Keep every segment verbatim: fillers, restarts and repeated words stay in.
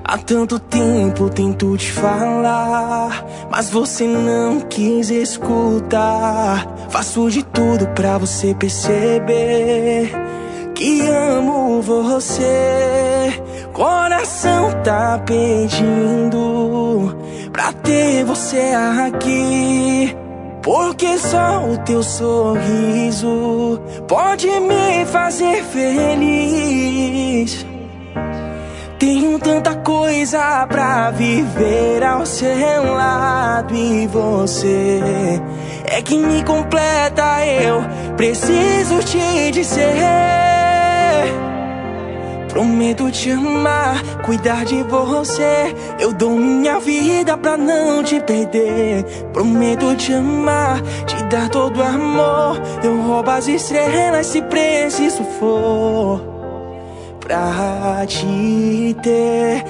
Há tanto tempo tento te falar, mas você não quis escutar. Faço de tudo pra você perceber que amo você. Coração tá pedindo pra ter você aqui, porque só o teu sorriso pode me fazer feliz. Tenho tanta coisa pra viver ao seu lado, e você é que me completa. Eu preciso te dizer: prometo te amar, cuidar de você. Eu dou minha vida pra não te perder. Prometo te amar, te dar todo amor. Eu roubo as estrelas se preciso for, pra te ter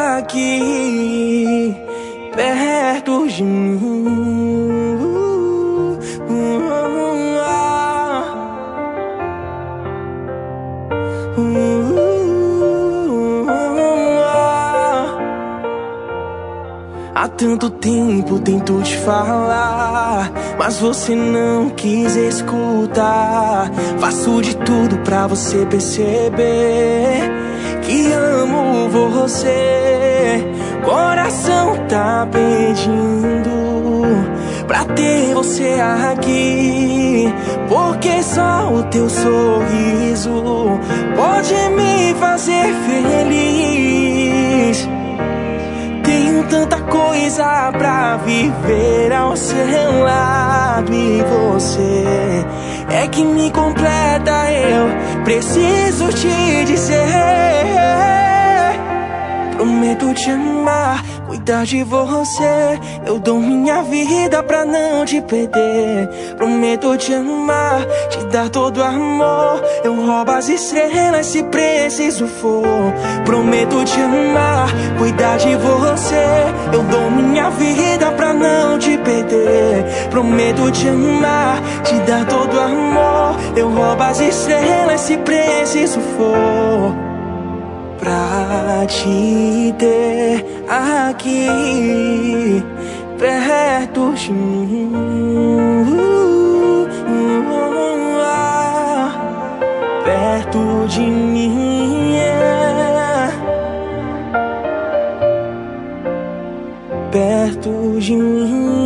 aqui perto de mim. Há tanto tempo tento te falar, mas você não quis escutar. Faço de tudo pra você perceber que amo você. Coração tá pedindo pra ter você aqui, porque só o teu sorriso pode me fazer feliz. Tenho tanta coisa pra viver ao seu lado, e você é que me completa. Eu preciso te dizer: prometo te amar, cuidar de você. Eu dou minha vida pra não te perder. Prometo te amar, te dar todo amor. Eu roubo as estrelas se preciso for. Prometo te amar, cuidar de você. Eu dou minha vida pra não te perder. Prometo te amar, te dar todo amor. Eu roubo as estrelas se preciso for, pra te ter aqui perto de mim. Perto de mim, yeah. Perto de mim.